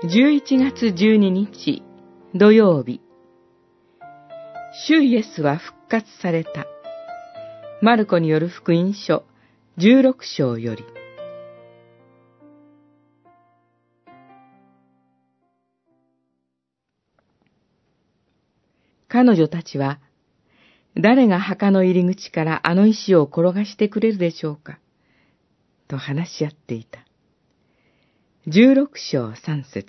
11月12日土曜日、主イエスは復活された。マルコによる福音書16章より。彼女たちは、誰が墓の入り口からあの石を転がしてくれるでしょうか、と話し合っていた。16章3節。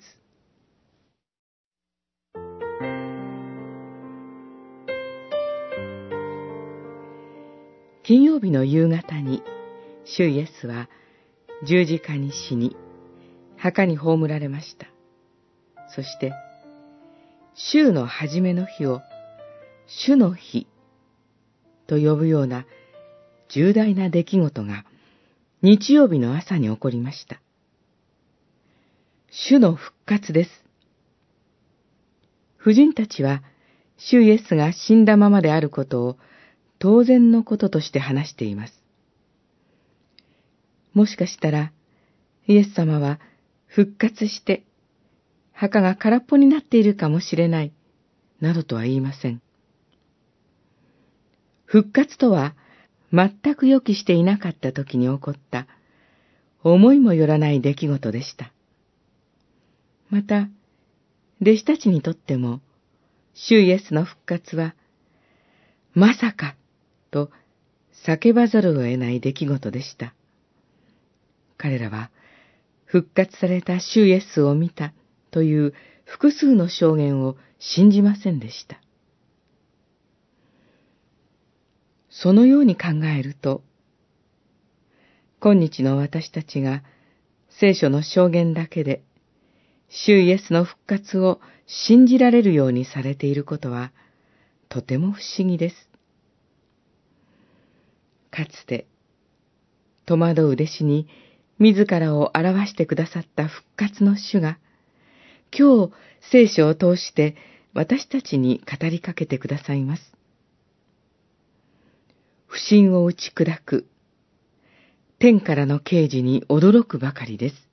金曜日の夕方に、主イエスは十字架に死に、墓に葬られました。そして、週の初めの日を、主の日と呼ぶような重大な出来事が日曜日の朝に起こりました。主の復活です。婦人たちは、主イエスが死んだままであることを当然のこととして話しています。もしかしたら、イエス様は復活して、墓が空っぽになっているかもしれない、などとは言いません。復活とは、全く予期していなかった時に起こった、思いもよらない出来事でした。また、弟子たちにとっても、主イエスの復活は、まさか、と叫ばざるを得ない出来事でした。彼らは、復活された主イエスを見たという複数の証言を信じませんでした。そのように考えると、今日の私たちが聖書の証言だけで、主イエスの復活を信じられるようにされていることは、とても不思議です。かつて、戸惑う弟子に自らを表してくださった復活の主が、今日聖書を通して私たちに語りかけてくださいます。不信を打ち砕く、天からの啓示に驚くばかりです。